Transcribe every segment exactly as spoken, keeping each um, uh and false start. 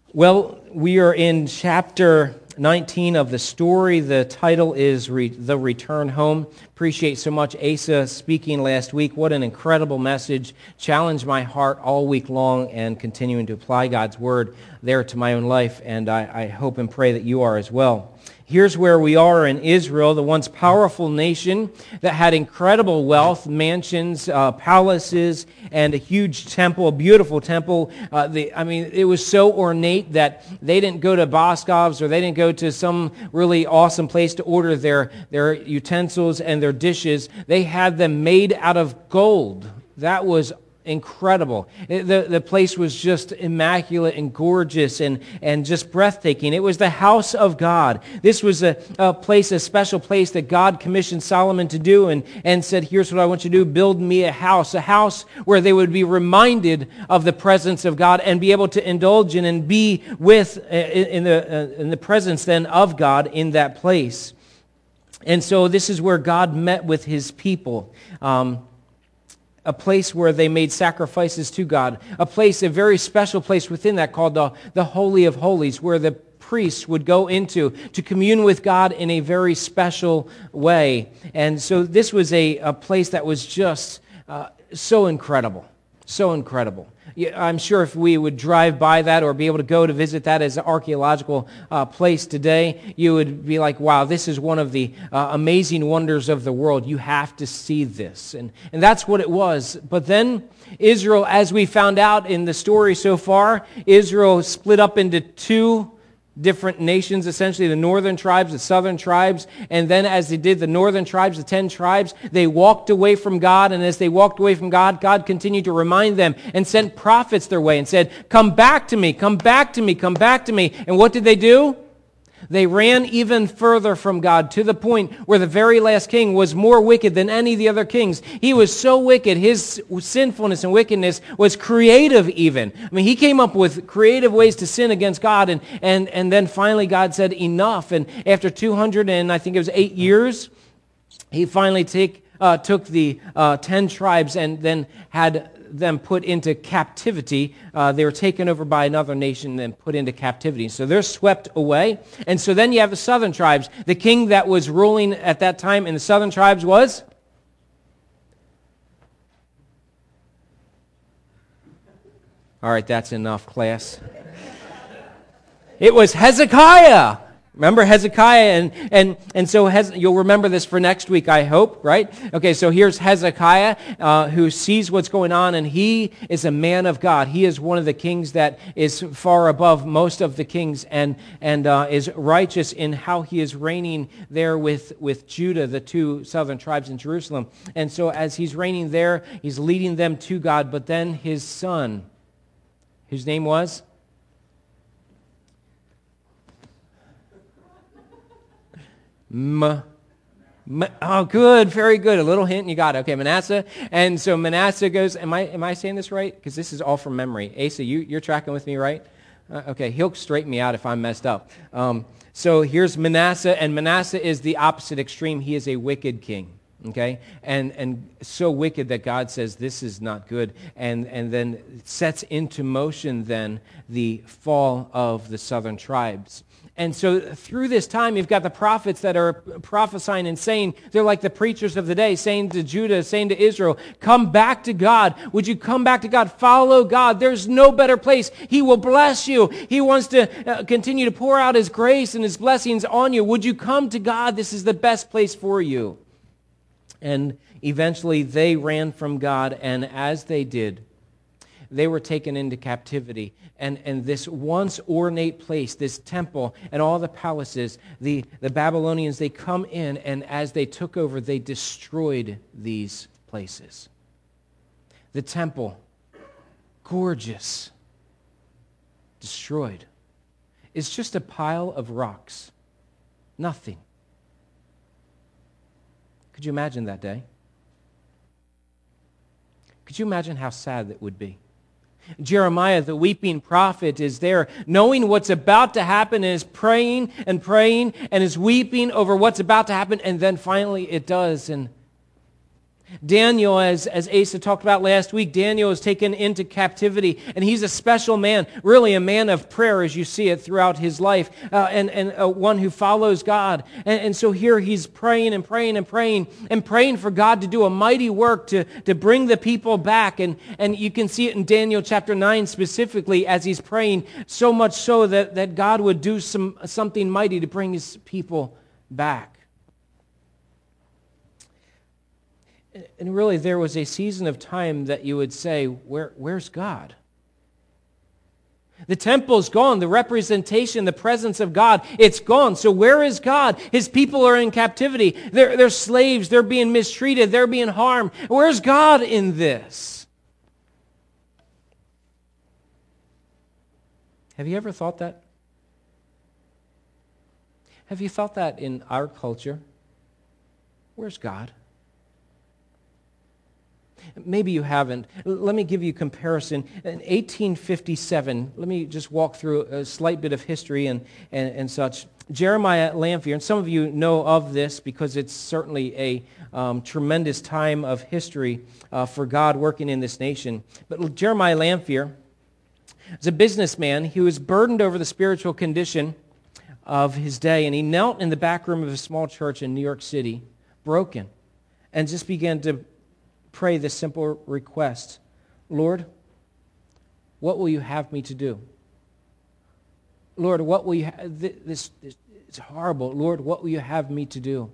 Well, we are in chapter nineteen of the story. The title is Re- The Return Home. Appreciate so much Asa speaking last week. What an incredible message. Challenged my heart all week long and continuing to apply God's Word there to my own life. And I, I hope and pray that you are as well. Here's where we are in Israel, the once powerful nation that had incredible wealth, mansions, uh, palaces, and a huge temple, a beautiful temple. Uh, the, I mean, it was so ornate that they didn't go to Boscov's or they didn't go to some really awesome place to order their, their utensils and their dishes. They had them made out of gold. That was incredible. The, the place was just immaculate and gorgeous and, and just breathtaking. It was the house of God. This was a, a place, a special place that God commissioned Solomon to do and, and said, here's what I want you to do, build me a house, a house where they would be reminded of the presence of God and be able to indulge in and be with uh, in the, uh, in the presence then of God in that place. And so this is where God met with his people. Um, a place where they made sacrifices to God, a place, a very special place within that called the, the Holy of Holies, where the priests would go into to commune with God in a very special way. And so this was a, a place that was just uh, so incredible, so incredible. I'm sure if we would drive by that or be able to go to visit that as an archaeological uh, place today, you would be like, wow, this is one of the uh, amazing wonders of the world. You have to see this. And, and that's what it was. But then Israel, as we found out in the story so far, Israel split up into two different nations, essentially the northern tribes, the southern tribes, and then as they did the northern tribes, the ten tribes, they walked away from God, and as they walked away from God, God continued to remind them and sent prophets their way and said, come back to me, come back to me, come back to me. And what did they do? They ran even further from God to the point where the very last king was more wicked than any of the other kings. He was so wicked, his sinfulness and wickedness was creative even. I mean, he came up with creative ways to sin against God, and, and, and then finally God said enough. And after two hundred and I think it was eight years, he finally take, uh, took the uh, ten tribes and then had them put into captivity. Uh, they were taken over by another nation and then put into captivity. So they're swept away. And so then you have the southern tribes. The king that was ruling at that time in the southern tribes was? All right, that's enough, class. It was Hezekiah. Remember Hezekiah, and and and so Hez, you'll remember this for next week, I hope, right? Okay, so here's Hezekiah, uh, who sees what's going on, and he is a man of God. He is one of the kings that is far above most of the kings, and and uh, is righteous in how he is reigning there with with Judah, the two southern tribes in Jerusalem. And so as he's reigning there, he's leading them to God. But then his son, whose name was? M- M- oh, good, very good. A little hint, and you got it. Okay, Manasseh. And so Manasseh goes, am I am I saying this right? Because this is all from memory. Asa, you, you're tracking with me, right? Uh, okay, he'll straighten me out if I'm messed up. Um, so here's Manasseh, and Manasseh is the opposite extreme. He is a wicked king. Okay, and and so wicked that God says this is not good, and and then sets into motion then the fall of the southern tribes. And so through this time, you've got the prophets that are prophesying and saying, they're like the preachers of the day, saying to Judah, saying to Israel, come back to God. Would you come back to God? Follow God. There's no better place. He will bless you. He wants to uh, continue to pour out his grace and his blessings on you. Would you come to God? This is the best place for you. And eventually they ran from God, and as they did, they were taken into captivity. And, and this once ornate place, this temple and all the palaces, the, the Babylonians, they come in, and as they took over, they destroyed these places. The temple, gorgeous, destroyed. It's just a pile of rocks. Nothing. Could you imagine that day? Could you imagine how sad that would be? Jeremiah, the weeping prophet, is there knowing what's about to happen and is praying and praying and is weeping over what's about to happen, and then finally it does. And Daniel, as, as Asa talked about last week, Daniel is taken into captivity, and he's a special man, really a man of prayer as you see it throughout his life, uh, and, and uh, one who follows God. And, and so here he's praying and praying and praying and praying for God to do a mighty work to, to bring the people back. And, and you can see it in Daniel chapter nine specifically as he's praying, so much so that, that God would do some something mighty to bring his people back. And really, there was a season of time that you would say, Where, where's God? The temple's gone. The representation, the presence of God, it's gone. So where is God? His people are in captivity. They're, they're slaves. They're being mistreated. They're being harmed. Where's God in this? Have you ever thought that? Have you thought that in our culture? Where's God? Maybe you haven't. Let me give you a comparison. In eighteen fifty-seven, let me just walk through a slight bit of history and, and, and such. Jeremiah Lanphier, and some of you know of this because it's certainly a um, tremendous time of history uh, for God working in this nation. But Jeremiah Lanphier was a businessman. He was burdened over the spiritual condition of his day, and he knelt in the back room of a small church in New York City, broken, and just began to pray this simple request. Lord, what will you have me to do? Lord, what will you ha- this, this it's horrible. Lord, what will you have me to do?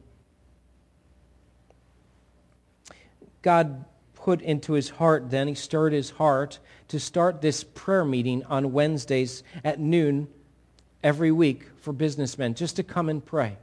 God put into his heart then, he stirred his heart to start this prayer meeting on Wednesdays at noon every week for businessmen, just to come and pray.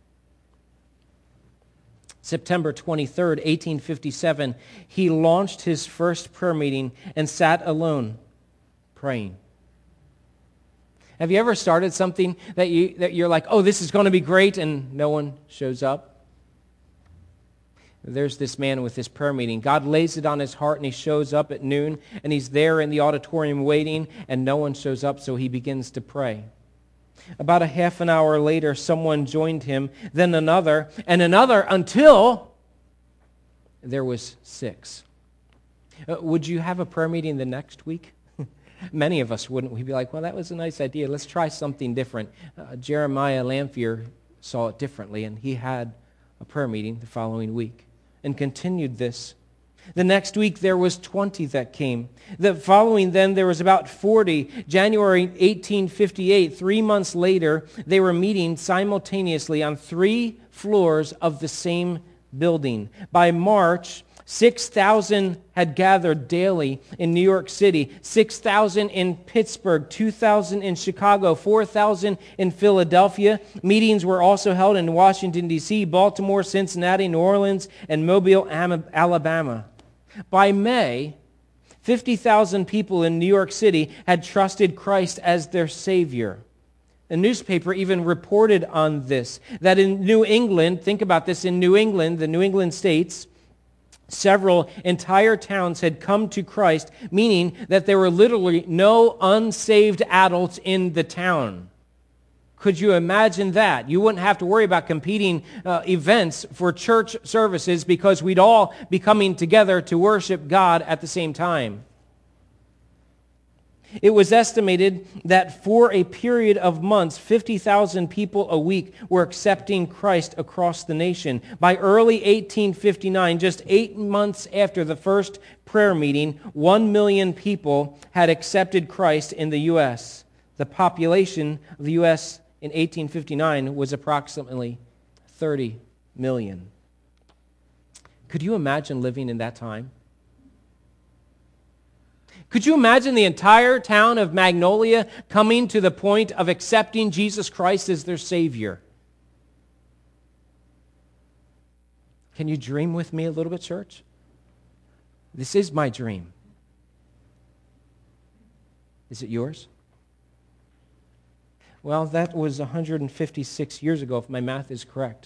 September twenty-third, eighteen fifty-seven, he launched his first prayer meeting and sat alone praying. Have you ever started something that, you, that you're like, oh, this is going to be great, and no one shows up? There's this man with this prayer meeting. God lays it on his heart, and he shows up at noon, and he's there in the auditorium waiting, and no one shows up, so he begins to pray. About a half an hour later, someone joined him, then another, and another, until there was six. Uh, would you have a prayer meeting the next week? Many of us wouldn't. We'd be like, well, that was a nice idea. Let's try something different. Uh, Jeremiah Lanphier saw it differently, and he had a prayer meeting the following week and continued this. The next week, there was twenty that came. The following then, there was about forty. January eighteen fifty-eight, three months later, they were meeting simultaneously on three floors of the same building. By March, six thousand had gathered daily in New York City, six thousand in Pittsburgh, two thousand in Chicago, four thousand in Philadelphia. Meetings were also held in Washington, D C, Baltimore, Cincinnati, New Orleans, and Mobile, Alabama. By May, fifty thousand people in New York City had trusted Christ as their Savior. A newspaper even reported on this, that in New England, think about this, in New England, the New England states, several entire towns had come to Christ, meaning that there were literally no unsaved adults in the town. Could you imagine that? You wouldn't have to worry about competing uh, events for church services because we'd all be coming together to worship God at the same time. It was estimated that for a period of months, fifty thousand people a week were accepting Christ across the nation. By early eighteen fifty-nine, just eight months after the first prayer meeting, one million people had accepted Christ in the U S. The population of the U S in eighteen fifty-nine was approximately thirty million. Could you imagine living in that time? Could you imagine the entire town of Magnolia coming to the point of accepting Jesus Christ as their Savior? Can you dream with me a little bit, church? This is my dream. Is it yours? Well, that was one hundred fifty-six years ago, if my math is correct.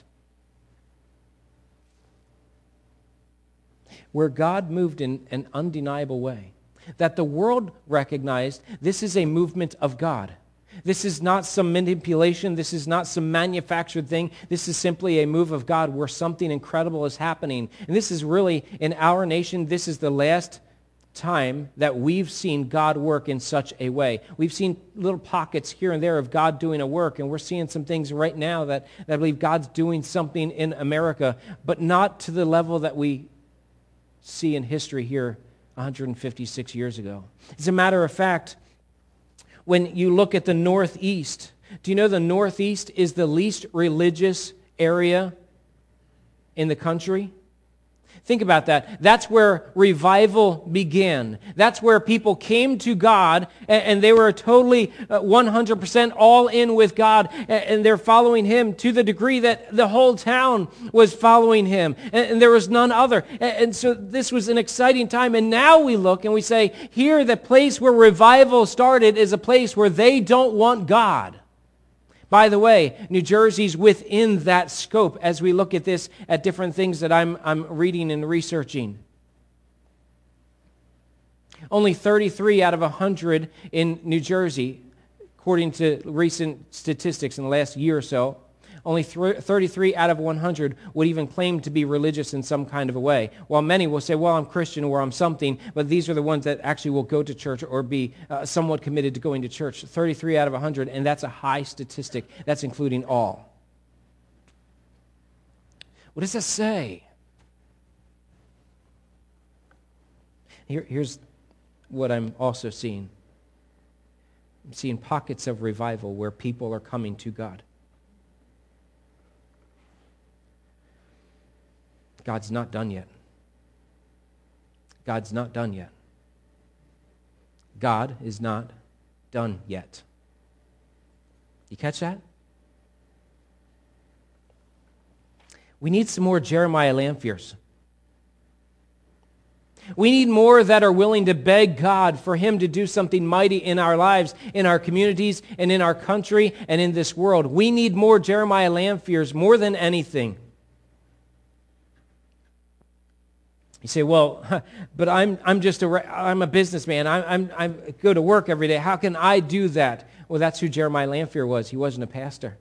Where God moved in an undeniable way, that the world recognized this is a movement of God. This is not some manipulation. This is not some manufactured thing. This is simply a move of God where something incredible is happening. And this is really, in our nation, this is the last time that we've seen God work in such a way. We've seen little pockets here and there of God doing a work, and we're seeing some things right now that, that I believe God's doing something in America, but not to the level that we see in history here one hundred fifty-six years ago. As a matter of fact, when you look at the Northeast, do you know the Northeast is the least religious area in the country? Think about that. That's where revival began. That's where people came to God, and they were totally one hundred percent all in with God, and they're following Him to the degree that the whole town was following Him, and there was none other. And so this was an exciting time, and now we look and we say, here, the place where revival started is a place where they don't want God. By the way, New Jersey's within that scope as we look at this, at different things that I'm, I'm reading and researching. Only thirty-three out of one hundred in New Jersey, according to recent statistics in the last year or so, only thirty-three out of one hundred would even claim to be religious in some kind of a way. While many will say, well, I'm Christian or I'm something, but these are the ones that actually will go to church or be uh, somewhat committed to going to church. thirty-three out of one hundred, and that's a high statistic. That's including all. What does that say? Here, here's what I'm also seeing. I'm seeing pockets of revival where people are coming to God. God's not done yet. God's not done yet. God is not done yet. You catch that? We need some more Jeremiah Lampheres. We need more that are willing to beg God for Him to do something mighty in our lives, in our communities, and in our country, and in this world. We need more Jeremiah Lampheres more than anything. You say, well, but I'm I'm just a I'm a businessman. I'm I'm I go to work every day. How can I do that? Well, that's who Jeremiah Lamphere was. He wasn't a pastor.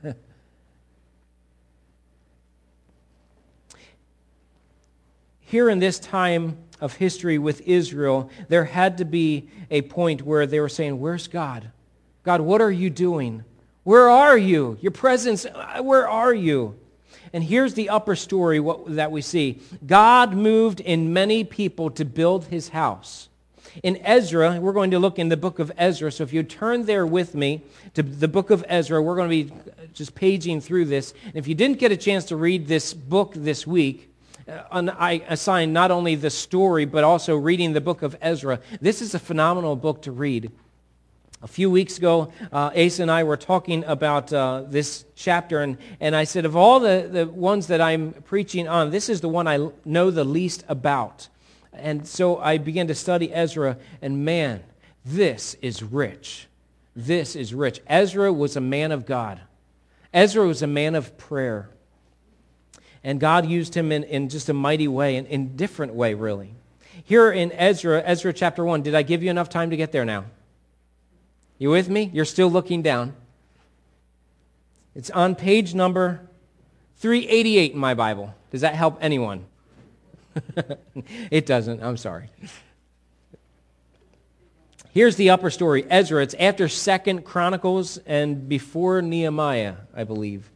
Here in this time of history with Israel, there had to be a point where they were saying, "Where's God? God, what are you doing? Where are you? Your presence, where are you?" And here's the upper story what, that we see. God moved in many people to build His house. In Ezra, we're going to look in the book of Ezra. So if you turn there with me to the book of Ezra, we're going to be just paging through this. And if you didn't get a chance to read this book this week, uh, I assign not only the story, but also reading the book of Ezra. This is a phenomenal book to read. A few weeks ago, uh, Asa and I were talking about uh, this chapter, and, and I said, of all the, the ones that I'm preaching on, this is the one I know the least about. And so I began to study Ezra, and man, this is rich. This is rich. Ezra was a man of God. Ezra was a man of prayer. And God used him in, in just a mighty way, in, in a different way, really. Here in Ezra, Ezra chapter one, did I give you enough time to get there now? You with me? You're still looking down. It's on page number three eighty-eight in my Bible. Does that help anyone? It doesn't. I'm sorry. Here's the upper story. Ezra, it's after Second Chronicles and before Nehemiah, I believe.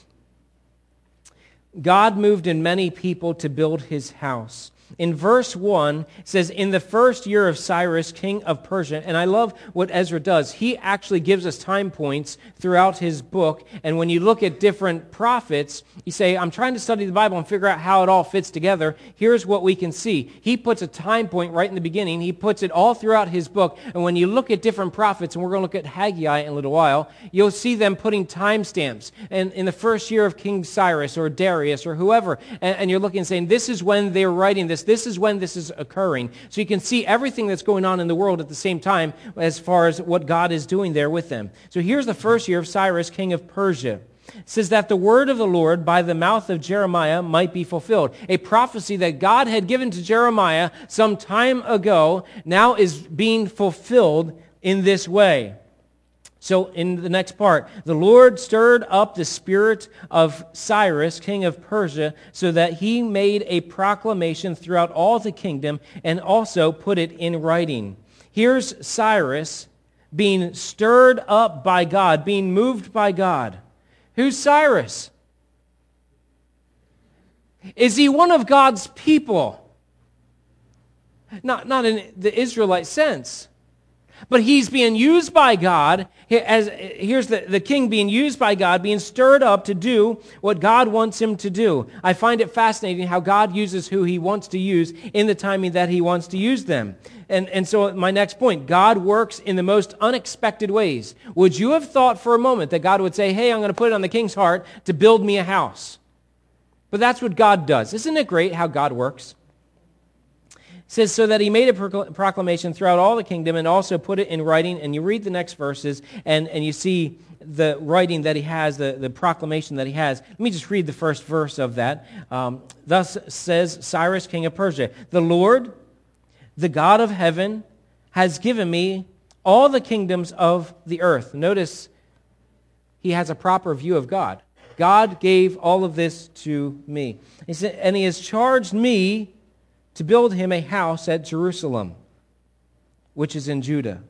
God moved in many people to build His house. In verse one, it says, in the first year of Cyrus, king of Persia, and I love what Ezra does. He actually gives us time points throughout his book, and when you look at different prophets, you say, I'm trying to study the Bible and figure out how it all fits together. Here's what we can see. He puts a time point right in the beginning. He puts it all throughout his book, and when you look at different prophets, and we're going to look at Haggai in a little while, you'll see them putting timestamps. And in the first year of King Cyrus or Darius or whoever, and, and you're looking and saying, this is when they're writing this. This is when this is occurring. So you can see everything that's going on in the world at the same time as far as what God is doing there with them. So here's the first year of Cyrus, king of Persia. It says that the word of the Lord by the mouth of Jeremiah might be fulfilled. A prophecy that God had given to Jeremiah some time ago now is being fulfilled in this way. So in the next part, the Lord stirred up the spirit of Cyrus, king of Persia, so that he made a proclamation throughout all the kingdom and also put it in writing. Here's Cyrus being stirred up by God, being moved by God. Who's Cyrus? Is he one of God's people? Not, not in the Israelite sense. But he's being used by God, as here's the, the king being used by God, being stirred up to do what God wants him to do. I find it fascinating how God uses who he wants to use in the timing that he wants to use them. And, and so my next point, God works in the most unexpected ways. Would you have thought for a moment that God would say, hey, I'm going to put it on the king's heart to build me a house? But that's what God does. Isn't it great how God works? It says, so that he made a proclamation throughout all the kingdom and also put it in writing. And you read the next verses and, and you see the writing that he has, the, the proclamation that he has. Let me just read the first verse of that. Um, Thus says Cyrus, king of Persia, the Lord, the God of heaven, has given me all the kingdoms of the earth. Notice he has a proper view of God. God gave all of this to me. He said, and he has charged me to build him a house at Jerusalem, which is in Judah.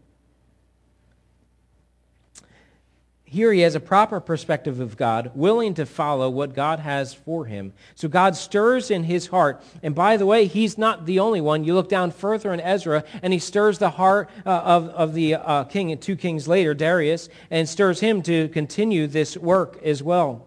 Here he has a proper perspective of God, willing to follow what God has for him. So God stirs in his heart. And by the way, he's not the only one. You look down further in Ezra, and he stirs the heart uh, of, of the uh, king, two kings later, Darius, and stirs him to continue this work as well.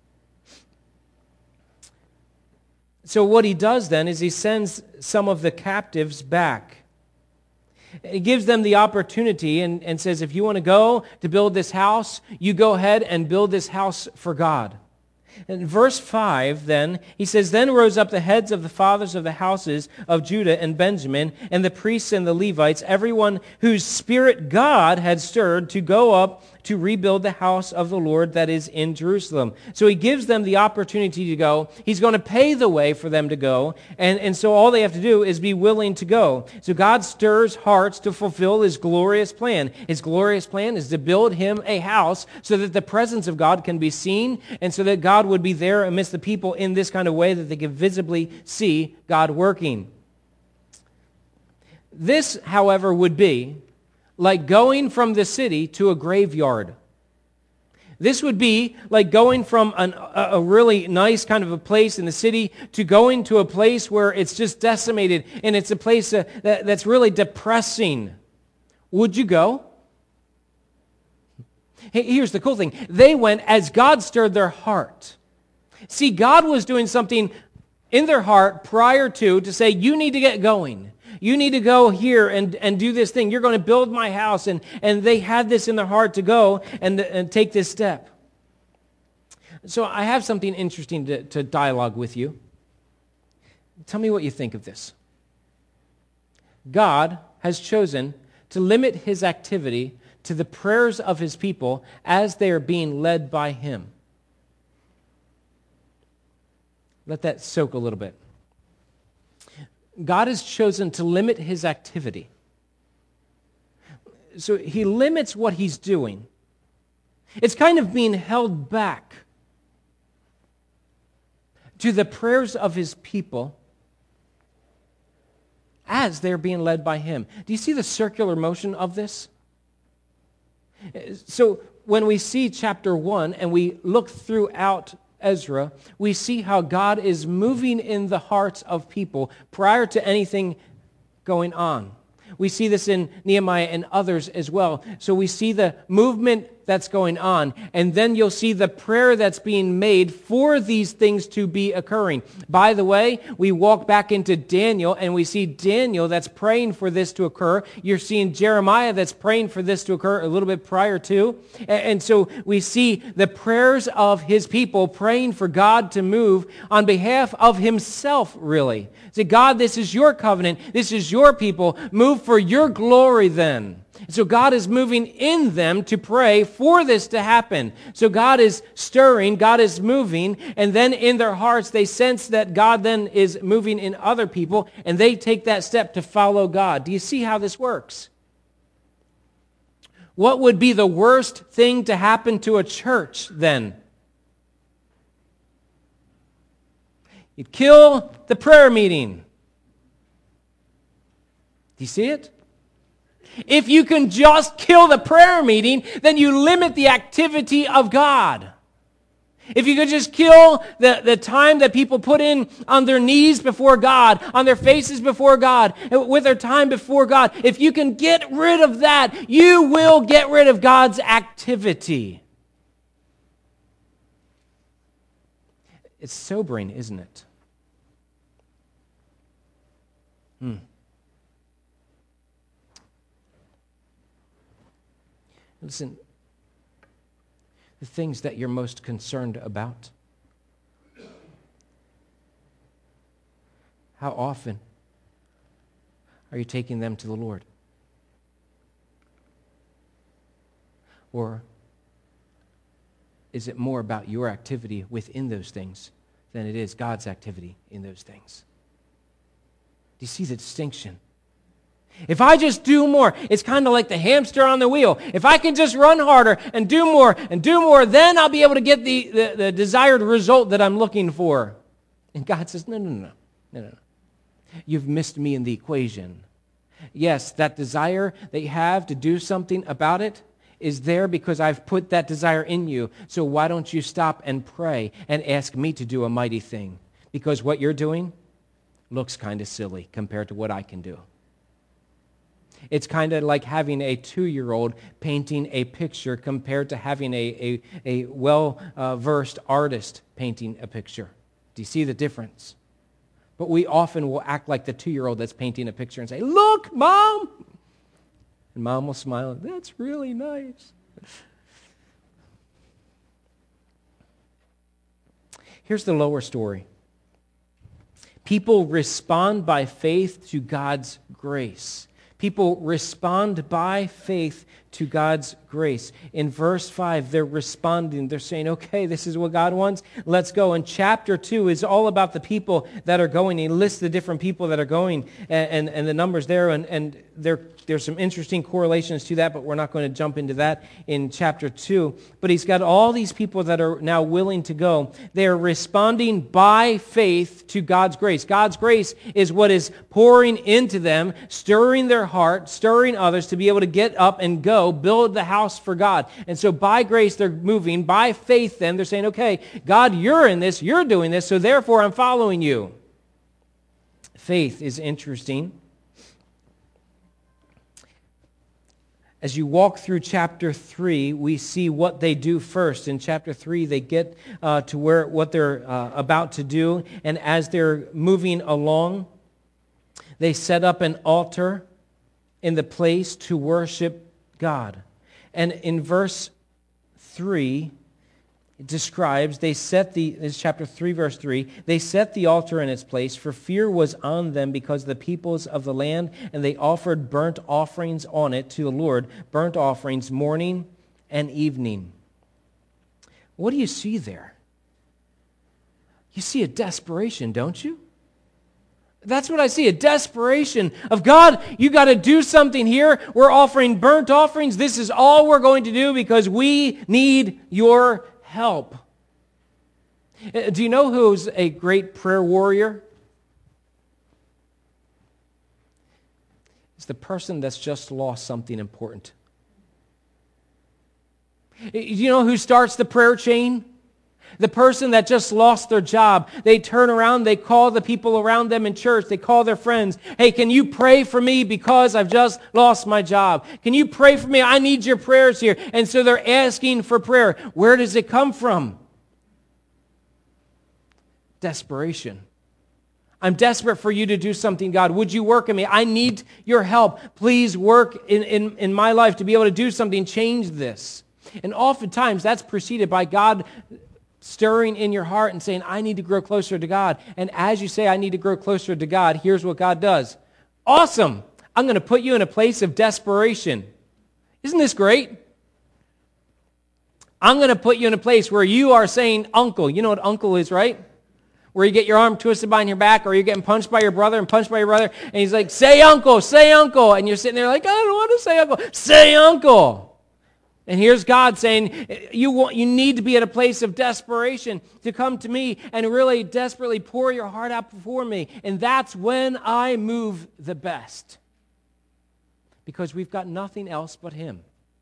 So what he does then is he sends some of the captives back. He gives them the opportunity and, and says, if you want to go to build this house, you go ahead and build this house for God. In verse five, then, he says, then rose up the heads of the fathers of the houses of Judah and Benjamin, and the priests and the Levites, everyone whose spirit God had stirred to go up to rebuild the house of the Lord that is in Jerusalem. So he gives them the opportunity to go. He's going to pay the way for them to go, and, and so all they have to do is be willing to go. So God stirs hearts to fulfill his glorious plan. His glorious plan is to build him a house so that the presence of God can be seen, and so that God would be there amidst the people in this kind of way that they can visibly see God working. This, however, would be like going from the city to a graveyard. This would be like going from an, a, a really nice kind of a place in the city to going to a place where it's just decimated and it's a place uh, that, that's really depressing. Would you go? Hey, here's the cool thing. They went as God stirred their heart. See, God was doing something in their heart prior to, to say, you need to get going. You need to go here and, and do this thing. You're going to build my house. And, and they had this in their heart to go and, and take this step. So I have something interesting to, to dialogue with you. Tell me what you think of this. God has chosen to limit his activity to the prayers of his people as they are being led by him. Let that soak a little bit. God has chosen to limit his activity. So he limits what he's doing. It's kind of being held back to the prayers of his people as they're being led by him. Do you see the circular motion of this? So when we see chapter one and we look throughout Ezra, we see how God is moving in the hearts of people prior to anything going on. We see this in Nehemiah and others as well. So we see the movement that's going on, and then you'll see the prayer that's being made for these things to be occurring. By the way, we walk back into Daniel, and we see Daniel that's praying for this to occur. You're seeing Jeremiah that's praying for this to occur a little bit prior to. And so we see the prayers of his people praying for God to move on behalf of himself, really. Say, God, this is your covenant. This is your people. Move for your glory then. So God is moving in them to pray for this to happen. So God is stirring, God is moving, and then in their hearts they sense that God then is moving in other people, and they take that step to follow God. Do you see how this works? What would be the worst thing to happen to a church then? You'd kill the prayer meeting. Do you see it? If you can just kill the prayer meeting, then you limit the activity of God. If you could just kill the, the time that people put in on their knees before God, on their faces before God, with their time before God, if you can get rid of that, you will get rid of God's activity. It's sobering, isn't it? Hmm. Listen, the things that you're most concerned about, how often are you taking them to the Lord? Or is it more about your activity within those things than it is God's activity in those things? Do you see the distinction? If I just do more, it's kind of like the hamster on the wheel. If I can just run harder and do more and do more, then I'll be able to get the, the, the desired result that I'm looking for. And God says, no, no, no, no, no, no. You've missed me in the equation. Yes, that desire that you have to do something about it is there because I've put that desire in you. So why don't you stop and pray and ask me to do a mighty thing? Because what you're doing looks kind of silly compared to what I can do. It's kind of like having a two-year-old painting a picture compared to having a, a, a well-versed artist painting a picture. Do you see the difference? But we often will act like the two-year-old that's painting a picture and say, "Look, Mom!" And Mom will smile, "That's really nice." Here's the lower story. People respond by faith to God's grace. People respond by faith to God's grace. In verse five, they're responding. They're saying, okay, this is what God wants. Let's go. And chapter two is all about the people that are going. He lists the different people that are going and, and, and the numbers there. And, and there, there's some interesting correlations to that, but we're not going to jump into that in chapter two. But he's got all these people that are now willing to go. They're responding by faith to God's grace. God's grace is what is pouring into them, stirring their heart, stirring others to be able to get up and go, build the house for God. And so by grace, they're moving. By faith, then, they're saying, okay, God, you're in this, you're doing this, so therefore I'm following you. Faith is interesting. As you walk through chapter three, we see what they do first. In chapter three, they get uh, to where what they're uh, about to do, and as they're moving along, they set up an altar in the place to worship God. And in verse three, it describes, they set the, this is chapter three, verse three, they set the altar in its place, for fear was on them because of the peoples of the land, and they offered burnt offerings on it to the Lord, burnt offerings morning and evening. What do you see there? You see a desperation, don't you? That's what I see, a desperation of God, you got to do something here. We're offering burnt offerings. This is all we're going to do because we need your help. Do you know who's a great prayer warrior? It's the person that's just lost something important. Do you know who starts the prayer chain? The person that just lost their job. They turn around, they call the people around them in church, they call their friends. Hey, can you pray for me because I've just lost my job? Can you pray for me? I need your prayers here. And so they're asking for prayer. Where does it come from? Desperation. I'm desperate for you to do something, God. Would you work in me? I need your help. Please work in, in, in my life to be able to do something, change this. And oftentimes that's preceded by God stirring in your heart and saying, I need to grow closer to God. And as you say, I need to grow closer to God, here's what God does. Awesome. I'm going to put you in a place of desperation. Isn't this great? I'm going to put you in a place where you are saying, uncle. You know what uncle is, right? Where you get your arm twisted behind your back, or you're getting punched by your brother and punched by your brother, and he's like, say uncle, say uncle. And you're sitting there like, I don't want to say uncle. Say uncle. And here's God saying, you want, you need to be at a place of desperation to come to me and really desperately pour your heart out before me. And that's when I move the best. Because we've got nothing else but him.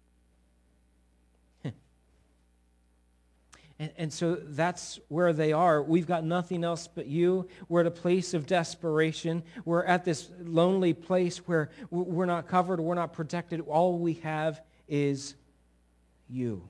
And, and so that's where they are. We've got nothing else but you. We're at a place of desperation. We're at this lonely place where we're not covered, we're not protected. All we have is you.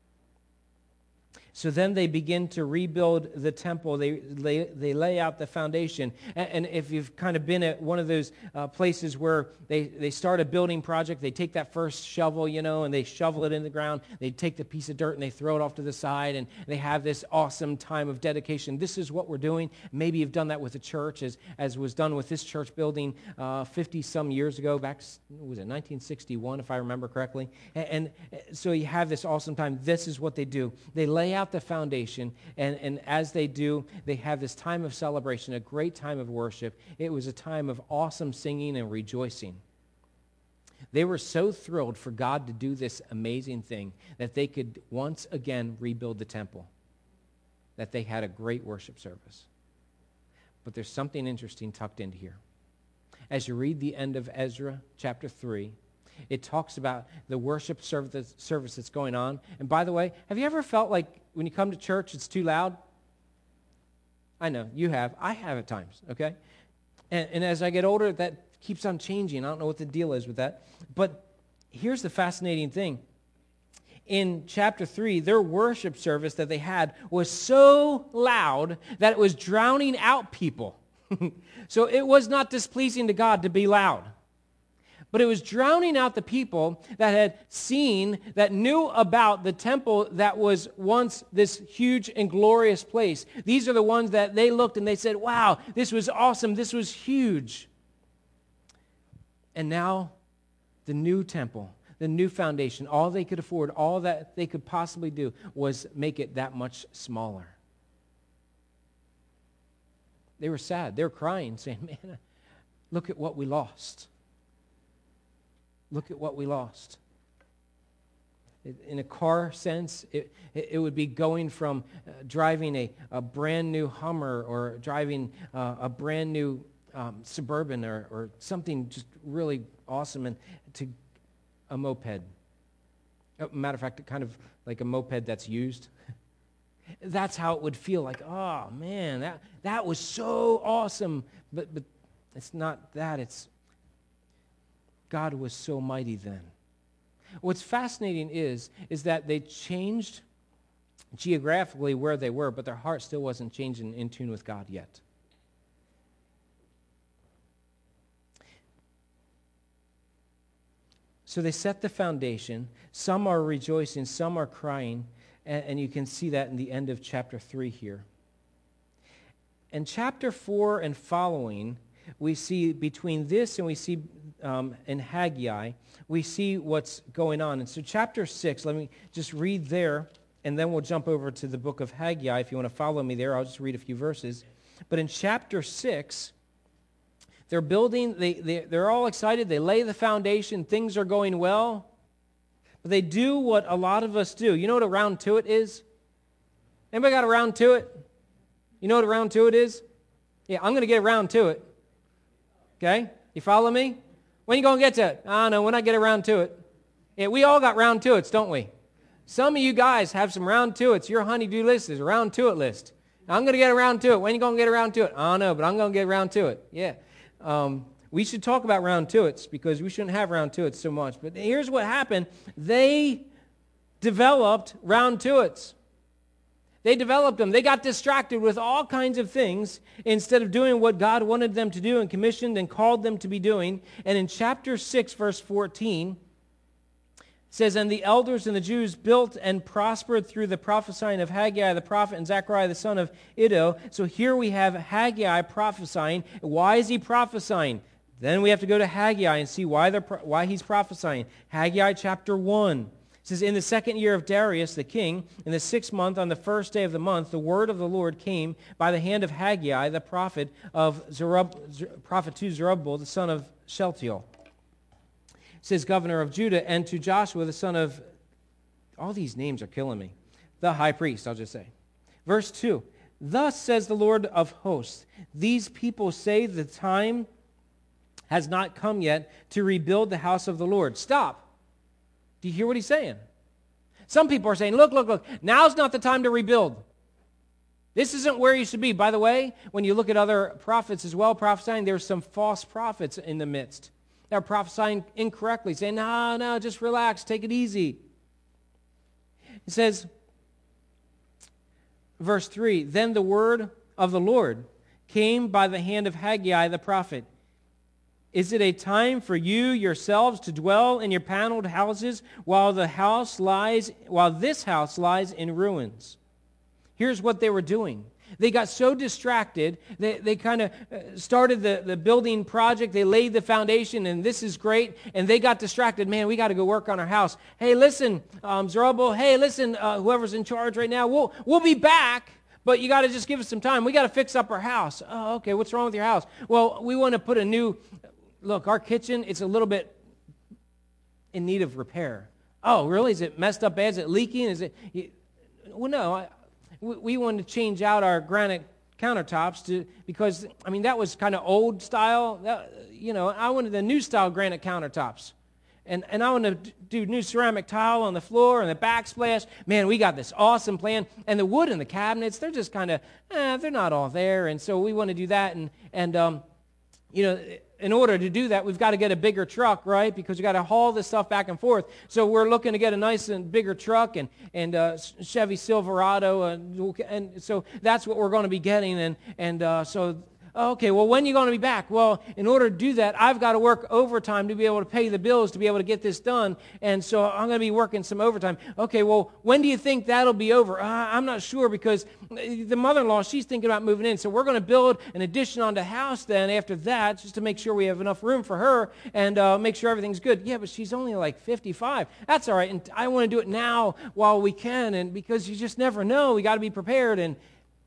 So then they begin to rebuild the temple. They lay, they lay out the foundation. And, and if you've kind of been at one of those uh, places where they, they start a building project, they take that first shovel, you know, and they shovel it in the ground. They take the piece of dirt and they throw it off to the side, and they have this awesome time of dedication. This is what we're doing. Maybe you've done that with a church, as, as was done with this church building uh, fifty-some years ago, back, was it nineteen sixty-one, if I remember correctly? And, and so you have this awesome time. This is what they do. They lay out the foundation, and, and as they do, they have this time of celebration, a great time of worship. It was a time of awesome singing and rejoicing. They were so thrilled for God to do this amazing thing that they could once again rebuild the temple, that they had a great worship service. But there's something interesting tucked into here. As you read the end of Ezra chapter three, it talks about the worship service, service that's going on. And by the way, have you ever felt like when you come to church, it's too loud? I know, you have. I have at times, okay? And, and as I get older, that keeps on changing. I don't know what the deal is with that. But here's the fascinating thing. In chapter three, their worship service that they had was so loud that it was drowning out people. So it was not displeasing to God to be loud. But it was drowning out the people that had seen, that knew about the temple that was once this huge and glorious place. These are the ones that they looked and they said, wow, this was awesome, this was huge. And now the new temple, the new foundation, all they could afford, all that they could possibly do was make it that much smaller. They were sad. They were crying, saying, man, look at what we lost. Look at what we lost. In a car sense, it, it would be going from uh, driving a, a brand new Hummer or driving uh, a brand new um, Suburban or, or something just really awesome and to a moped. As a matter of fact, kind of like a moped that's used. That's how it would feel like, oh man, that, that was so awesome. But, but it's not that, it's God was so mighty then. What's fascinating is, is that they changed geographically where they were, but their heart still wasn't changing in tune with God yet. So they set the foundation. Some are rejoicing, some are crying, and, and you can see that in the end of chapter three here. In chapter four and following, we see between this and we see um, in Haggai, we see what's going on. And so chapter six, let me just read there, and then we'll jump over to the book of Haggai. If you want to follow me there, I'll just read a few verses. But in chapter six, they're building, they, they, they're all excited, they lay the foundation, things are going well, but they do what a lot of us do. You know what a round to it is? Anybody got a round to it? You know what a round to it is? Yeah, I'm going to get around to it. Okay? You follow me? When are you going to get to it? I don't know, when I get around to it. Yeah, we all got round to it's, don't we? Some of you guys have some round to it's. Your honey-do list is a round to it list. I'm going to get around to it. When are you going to get around to it? I don't know, but I'm going to get around to it. Yeah. Um, we should talk about round to it's because we shouldn't have round to it's so much. But here's what happened. They developed round to it's. They developed them. They got distracted with all kinds of things instead of doing what God wanted them to do and commissioned and called them to be doing. And in chapter six, verse fourteen, it says, and the elders and the Jews built and prospered through the prophesying of Haggai the prophet and Zechariah the son of Iddo. So here we have Haggai prophesying. Why is he prophesying? Then we have to go to Haggai and see why, they're, why he's prophesying. Haggai chapter one. It says, in the second year of Darius the king, in the sixth month, on the first day of the month, the word of the Lord came by the hand of Haggai, the prophet of Zerub, prophet to Zerubbabel, the son of Shealtiel. It says, governor of Judah, and to Joshua, the son of all these names are killing me. The high priest, I'll just say. Verse two, thus says the Lord of hosts, these people say the time has not come yet to rebuild the house of the Lord. Stop. Do you hear what he's saying? Some people are saying, look, look, look, now's not the time to rebuild. This isn't where you should be. By the way, when you look at other prophets as well prophesying, there's some false prophets in the midst. They're prophesying incorrectly, saying, no, no, just relax, take it easy. It says, verse three, then the word of the Lord came by the hand of Haggai the prophet. Is it a time for you yourselves to dwell in your paneled houses while the house lies, while this house lies in ruins? Here's what they were doing. They got so distracted, they, they kind of started the, the building project, they laid the foundation, and this is great, and they got distracted. Man, we got to go work on our house. Hey, listen, um, Zerubbabel, hey, listen, uh, whoever's in charge right now, we'll, we'll be back, but you got to just give us some time. We got to fix up our house. Oh, okay, what's wrong with your house? Well, we want to put a new, look, our kitchen, it's a little bit in need of repair. Oh, really? Is it messed up bad? Is it leaking? Is it, well, no, I, we wanted to change out our granite countertops to because, I mean, that was kind of old style. That, you know, I wanted the new style granite countertops. And and I want to do new ceramic tile on the floor and the backsplash. Man, we got this awesome plan. And the wood in the cabinets, they're just kind of, eh, they're not all there. And so we want to do that. And, and um, you know, in order to do that, we've got to get a bigger truck, right? Because we've got to haul this stuff back and forth. So we're looking to get a nice and bigger truck and and uh, Chevy Silverado, and, and so that's what we're going to be getting. And and uh, so. Okay, well, when are you going to be back? Well, in order to do that, I've got to work overtime to be able to pay the bills, to be able to get this done, and so I'm going to be working some overtime. Okay, well, when do you think that'll be over? Uh, I'm not sure because the mother-in-law, she's thinking about moving in, so we're going to build an addition on the house then after that just to make sure we have enough room for her and uh, make sure everything's good. Yeah, but she's only like fifty-five. That's all right, and I want to do it now while we can, and because you just never know, we got to be prepared. And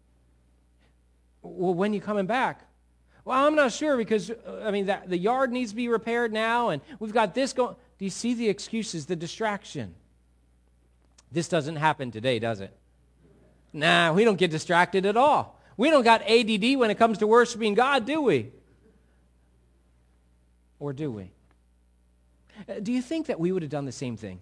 well, when are you coming back? Well, I'm not sure because, I mean, the, the yard needs to be repaired now, and we've got this going. Do you see the excuses, the distraction? This doesn't happen today, does it? Nah, we don't get distracted at all. We don't got A D D when it comes to worshiping God, do we? Or do we? Do you think that we would have done the same thing?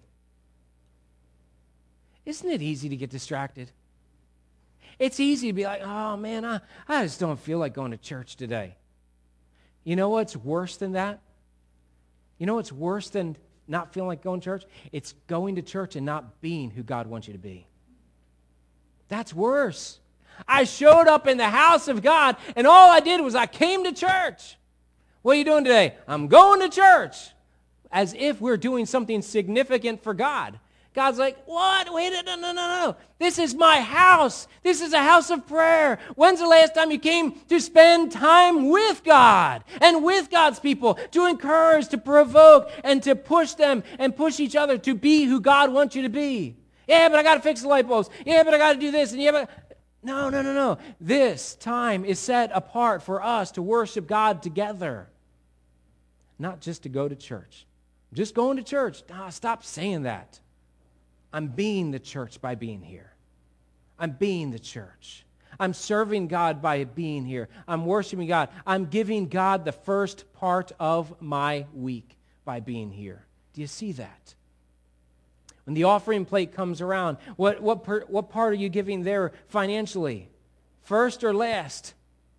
Isn't it easy to get distracted? It's easy to be like, oh, man, I, I just don't feel like going to church today. You know what's worse than that? You know what's worse than not feeling like going to church? It's going to church and not being who God wants you to be. That's worse. I showed up in the house of God, and all I did was I came to church. What are you doing today? I'm going to church. As if we're doing something significant for God. God's like, what? Wait, no, no, no, no. This is my house. This is a house of prayer. When's the last time you came to spend time with God and with God's people to encourage, to provoke, and to push them and push each other to be who God wants you to be? Yeah, but I got to fix the light bulbs. Yeah, but I got to do this. And yeah, but... No, no, no, no. This time is set apart for us to worship God together, not just to go to church. Just going to church. Nah, stop saying that. I'm being the church by being here. I'm being the church. I'm serving God by being here. I'm worshiping God. I'm giving God the first part of my week by being here. Do you see that? When the offering plate comes around, what, what, per, what part are you giving there financially? First or last?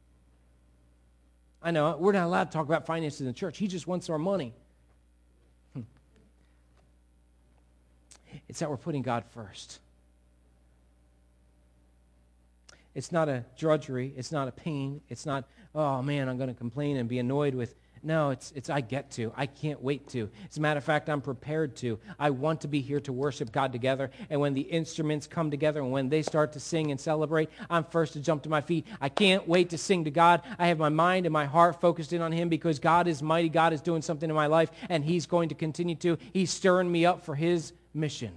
I know, we're not allowed to talk about finances in the church. He just wants our money. It's that we're putting God first. It's not a drudgery. It's not a pain. It's not, oh man, I'm going to complain and be annoyed with. No, it's it's I get to. I can't wait to. As a matter of fact, I'm prepared to. I want to be here to worship God together. And when the instruments come together and when they start to sing and celebrate, I'm first to jump to my feet. I can't wait to sing to God. I have my mind and my heart focused in on Him because God is mighty. God is doing something in my life, and He's going to continue to. He's stirring me up for His mission.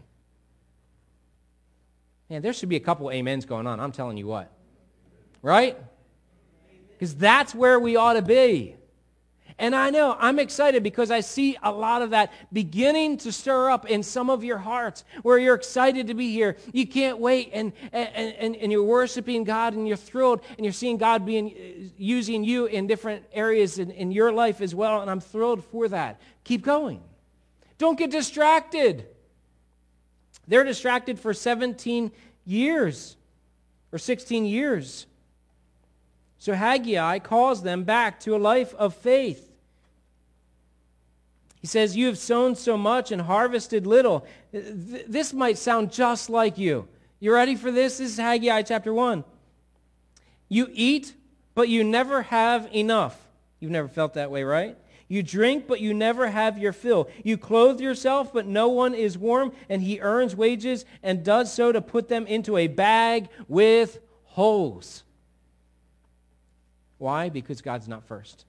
Man, there should be a couple amens going on. I'm telling you what. Right? Because that's where we ought to be. And I know, I'm excited because I see a lot of that beginning to stir up in some of your hearts where you're excited to be here. You can't wait, and and, and, and you're worshiping God, and you're thrilled, and you're seeing God being using you in different areas in, in your life as well, and I'm thrilled for that. Keep going. Don't get distracted. They're distracted for seventeen years or sixteen years. So Haggai calls them back to a life of faith. He says, you have sown so much and harvested little. This might sound just like you. You ready for this? This is Haggai chapter one. You eat, but you never have enough. You've never felt that way, right? You drink, but you never have your fill. You clothe yourself, but no one is warm, and he earns wages and does so to put them into a bag with holes. Why? Because God's not first.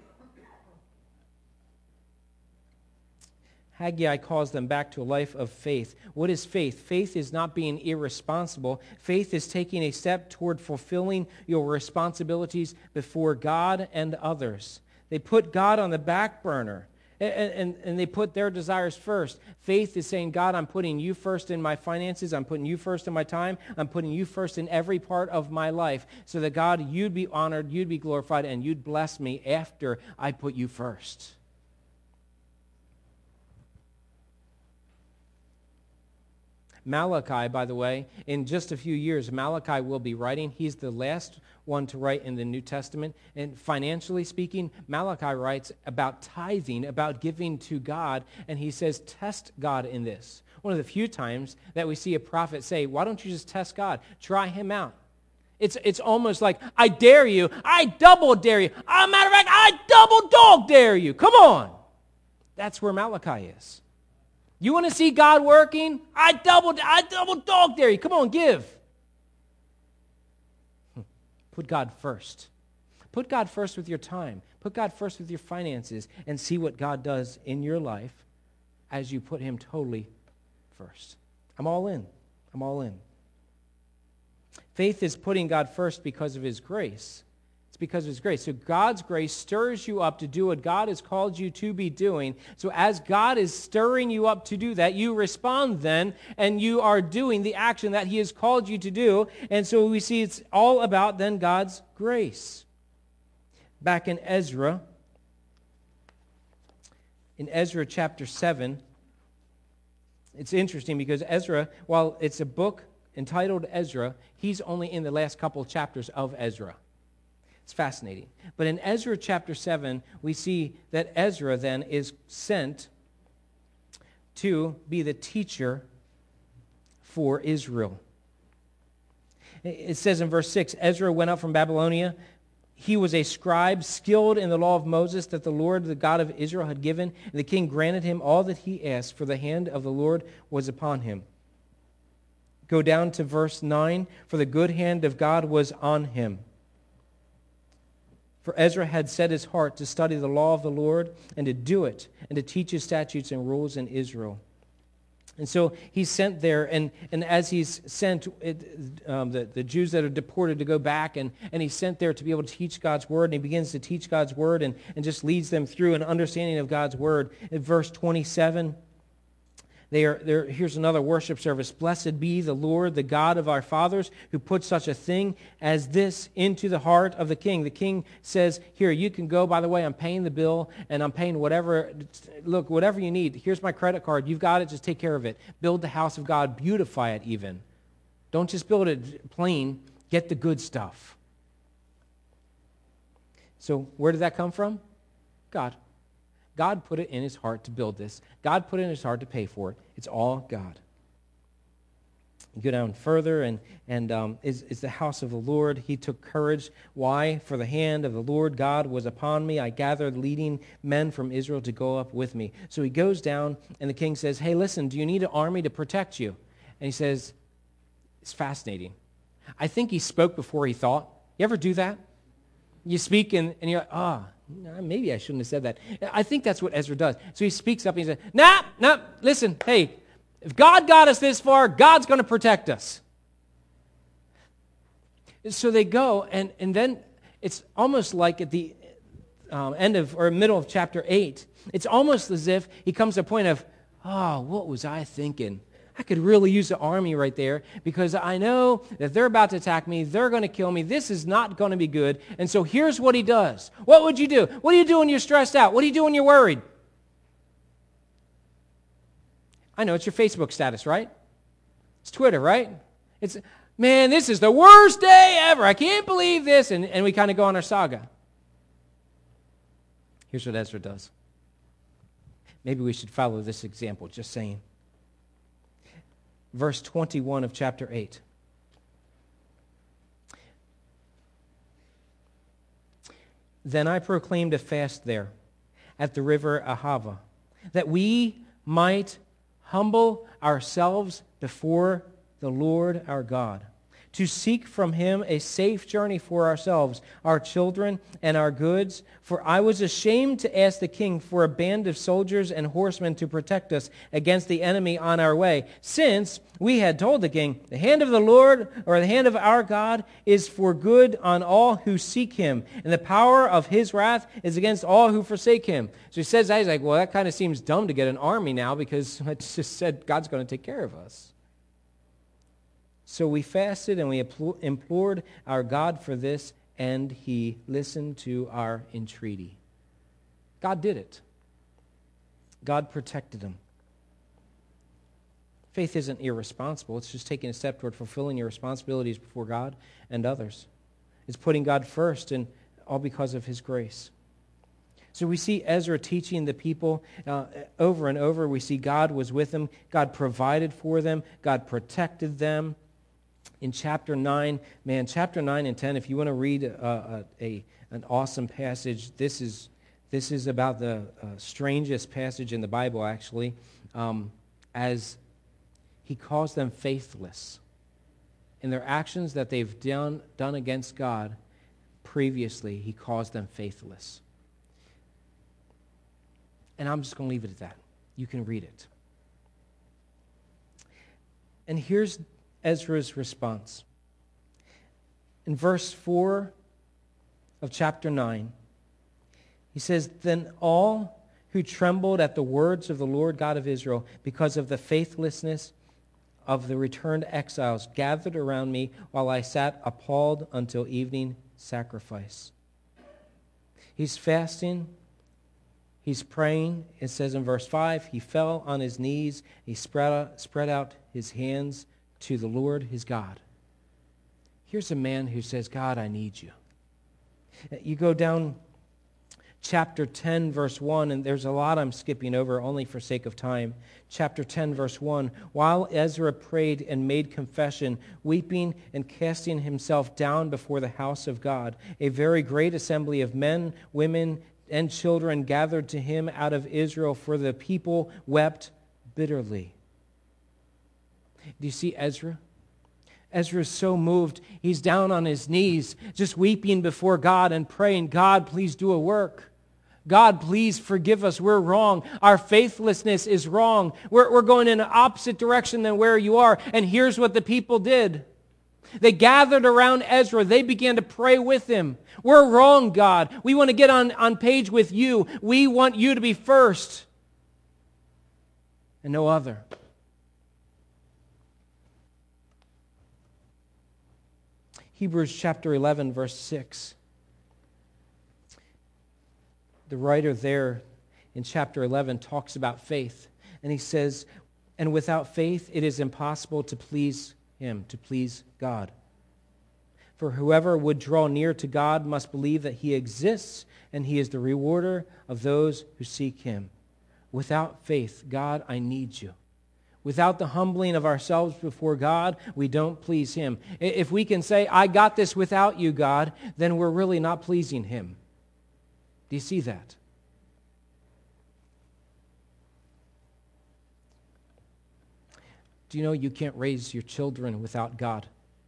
Haggai calls them back to a life of faith. What is faith? Faith is not being irresponsible. Faith is taking a step toward fulfilling your responsibilities before God and others. They put God on the back burner, and, and, and they put their desires first. Faith is saying, God, I'm putting you first in my finances. I'm putting you first in my time. I'm putting you first in every part of my life so that, God, you'd be honored, you'd be glorified, and you'd bless me after I put you first. Malachi, by the way, in just a few years, Malachi will be writing. He's the last one to write in the New Testament. And financially speaking, Malachi writes about tithing, about giving to God, and he says, test God in this. One of the few times that we see a prophet say, why don't you just test God? Try him out. It's, it's almost like, I dare you. I double dare you. As a matter of fact, I double dog dare you. Come on. That's where Malachi is. You want to see God working? I double, I double dog dare you. Come on, give. Put God first. Put God first with your time. Put God first with your finances and see what God does in your life as you put him totally first. I'm all in. I'm all in. Faith is putting God first because of his grace. Because of his grace. So God's grace stirs you up to do what God has called you to be doing. So as God is stirring you up to do that, you respond then, and you are doing the action that he has called you to do. And so we see it's all about then God's grace. Back in Ezra, in Ezra chapter seven, it's interesting because Ezra, while it's a book entitled Ezra, he's only in the last couple chapters of Ezra. It's fascinating. But in Ezra chapter seven, we see that Ezra then is sent to be the teacher for Israel. It says in verse six, Ezra went up from Babylonia. He was a scribe skilled in the law of Moses that the Lord, the God of Israel, had given. And the king granted him all that he asked, for the hand of the Lord was upon him. Go down to verse nine. For the good hand of God was on him. For Ezra had set his heart to study the law of the Lord and to do it and to teach his statutes and rules in Israel. And so he's sent there, and, and as he's sent it, um, the, the Jews that are deported to go back, and, and he's sent there to be able to teach God's word, and he begins to teach God's word and, and just leads them through an understanding of God's word. In verse twenty-seven, They are, they're, here's another worship service. Blessed be the Lord, the God of our fathers, who put such a thing as this into the heart of the king. The king says, here, you can go. By the way, I'm paying the bill, and I'm paying whatever. Look, whatever you need. Here's my credit card. You've got it. Just take care of it. Build the house of God. Beautify it even. Don't just build it plain. Get the good stuff. So where did that come from? God. God put it in his heart to build this. God put it in his heart to pay for it. It's all God. You go down further, and, and um, is, is the house of the Lord. He took courage. Why? For the hand of the Lord God was upon me. I gathered leading men from Israel to go up with me. So he goes down, and the king says, hey, listen, do you need an army to protect you? And he says, it's fascinating. I think he spoke before he thought. You ever do that? You speak, and, and you're like, ah, oh, maybe I shouldn't have said that. I think that's what Ezra does. So he speaks up and he says, nah, nah, listen, hey, if God got us this far, God's going to protect us. So they go, and, and then it's almost like at the um, end of, or middle of chapter eight, it's almost as if he comes to a point of, oh, what was I thinking? I could really use the army right there because I know that they're about to attack me. They're going to kill me. This is not going to be good. And so here's what he does. What would you do? What do you do when you're stressed out? What do you do when you're worried? I know it's your Facebook status, right? It's Twitter, right? It's, man, this is the worst day ever. I can't believe this. And, and we kind of go on our saga. Here's what Ezra does. Maybe we should follow this example, just saying. Verse twenty-one of chapter eight. Then I proclaimed a fast there at the river Ahava, that we might humble ourselves before the Lord our God, to seek from him a safe journey for ourselves, our children, and our goods. For I was ashamed to ask the king for a band of soldiers and horsemen to protect us against the enemy on our way, since we had told the king, the hand of the Lord, or the hand of our God, is for good on all who seek him, and the power of his wrath is against all who forsake him. So he says that, he's like, well, that kind of seems dumb to get an army now, because it just said God's going to take care of us. So we fasted and we implored our God for this, and he listened to our entreaty. God did it. God protected him. Faith isn't irresponsible. It's just taking a step toward fulfilling your responsibilities before God and others. It's putting God first, and all because of his grace. So we see Ezra teaching the people uh, over and over. We see God was with them. God provided for them. God protected them. In chapter nine, man, chapter nine and ten, if you want to read a, a, a an awesome passage, this is this is about the uh, strangest passage in the Bible, actually, um, as he calls them faithless. In their actions that they've done, done against God previously, he calls them faithless. And I'm just going to leave it at that. You can read it. And here's Ezra's response. In verse four of chapter nine, he says, Then all who trembled at the words of the Lord God of Israel because of the faithlessness of the returned exiles gathered around me while I sat appalled until evening sacrifice. He's fasting. He's praying. It says in verse five, he fell on his knees. He spread out, spread out his hands to the Lord his God. Here's a man who says, God, I need you. You go down chapter ten, verse one, and there's a lot I'm skipping over only for sake of time. Chapter ten, verse one, while Ezra prayed and made confession, weeping and casting himself down before the house of God, a very great assembly of men, women, and children gathered to him out of Israel, for the people wept bitterly. Do you see Ezra? Ezra is so moved. He's down on his knees, just weeping before God and praying, God, please do a work. God, please forgive us. We're wrong. Our faithlessness is wrong. We're, we're going in an opposite direction than where you are. And here's what the people did. They gathered around Ezra. They began to pray with him. We're wrong, God. We want to get on, on page with you. We want you to be first and no other. Hebrews chapter eleven, verse six. The writer there in chapter eleven talks about faith. And he says, and without faith it is impossible to please him, to please God. For whoever would draw near to God must believe that he exists, and he is the rewarder of those who seek him. Without faith, God, I need you. Without the humbling of ourselves before God, we don't please him. If we can say, I got this without you, God, then we're really not pleasing him. Do you see that? Do you know you can't raise your children without God?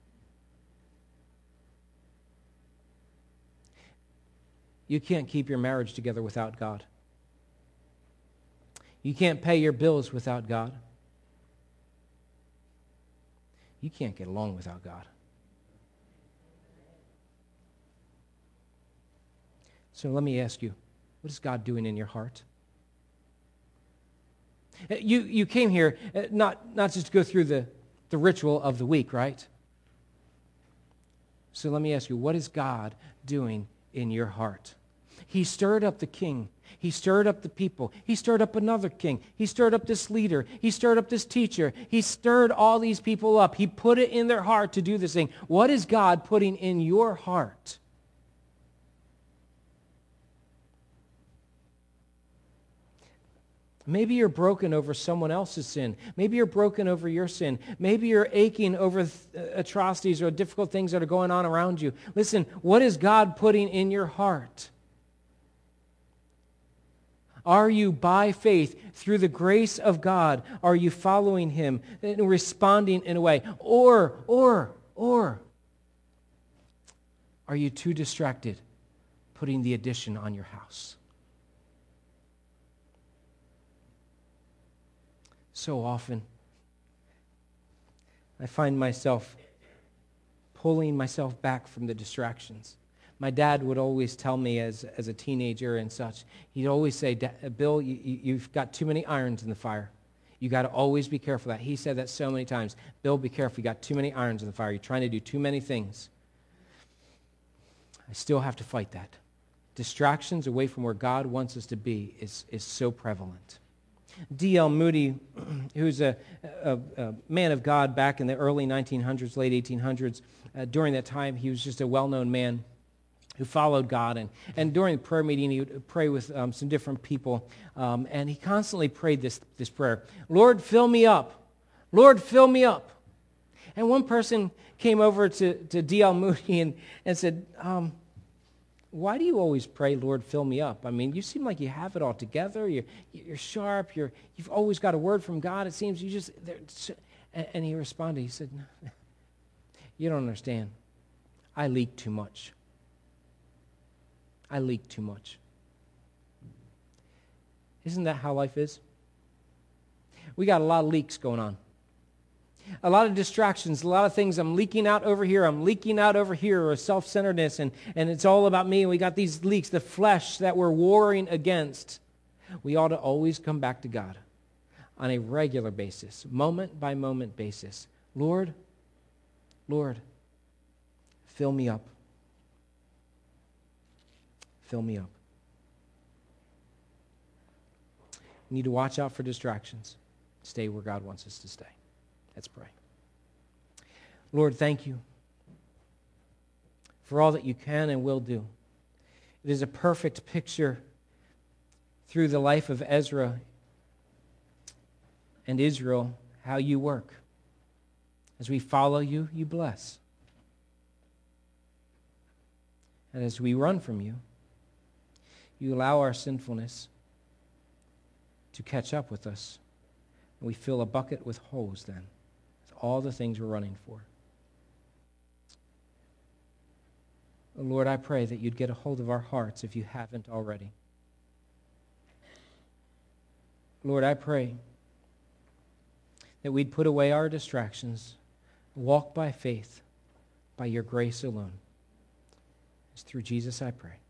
You can't keep your marriage together without God. You can't pay your bills without God. You can't get along without God. So let me ask you, what is God doing in your heart? You, you came here uh, not, not just to go through the, the ritual of the week, right? So let me ask you, what is God doing in your heart? He stirred up the king. He stirred up the people. He stirred up another king. He stirred up this leader. He stirred up this teacher. He stirred all these people up. He put it in their heart to do this thing. What is God putting in your heart? Maybe you're broken over someone else's sin. Maybe you're broken over your sin. Maybe you're aching over th- atrocities or difficult things that are going on around you. Listen, what is God putting in your heart? Are you, by faith, through the grace of God, are you following Him and responding in a way? Or, or, or, are you too distracted putting the addition on your house? So often, I find myself pulling myself back from the distractions. My dad would always tell me as, as a teenager and such, he'd always say, Bill, you, you've got too many irons in the fire. You got to always be careful of that. He said that so many times. Bill, be careful. You got too many irons in the fire. You're trying to do too many things. I still have to fight that. Distractions away from where God wants us to be is, is so prevalent. D L Moody, who's a, a, a man of God back in the early nineteen hundreds, late eighteen hundreds, uh, during that time, he was just a well-known man who followed God. And, and during the prayer meeting, he would pray with um, some different people. Um, and he constantly prayed this, this prayer, Lord, fill me up. Lord, fill me up. And one person came over to, to D L Moody and, and said, um, why do you always pray, Lord, fill me up? I mean, you seem like you have it all together. You're, you're sharp. You're, you've always got a word from God. It seems you just... And, and he responded. He said, no, you don't understand. I leak too much. I leak too much. Isn't that how life is? We got a lot of leaks going on. A lot of distractions, a lot of things. I'm leaking out over here. I'm leaking out over here, or self-centeredness, and, and it's all about me. And we got these leaks, the flesh that we're warring against. We ought to always come back to God on a regular basis, moment by moment basis. Lord, Lord, fill me up. Fill me up. We need to watch out for distractions. Stay where God wants us to stay. Let's pray. Lord, thank you for all that you can and will do. It is a perfect picture through the life of Ezra and Israel, how you work. As we follow you, you bless. And as we run from you, you allow our sinfulness to catch up with us. And we fill a bucket with holes then. All the things we're running for. Lord, I pray that you'd get a hold of our hearts if you haven't already. Lord, I pray that we'd put away our distractions, walk by faith, by your grace alone. It's through Jesus I pray.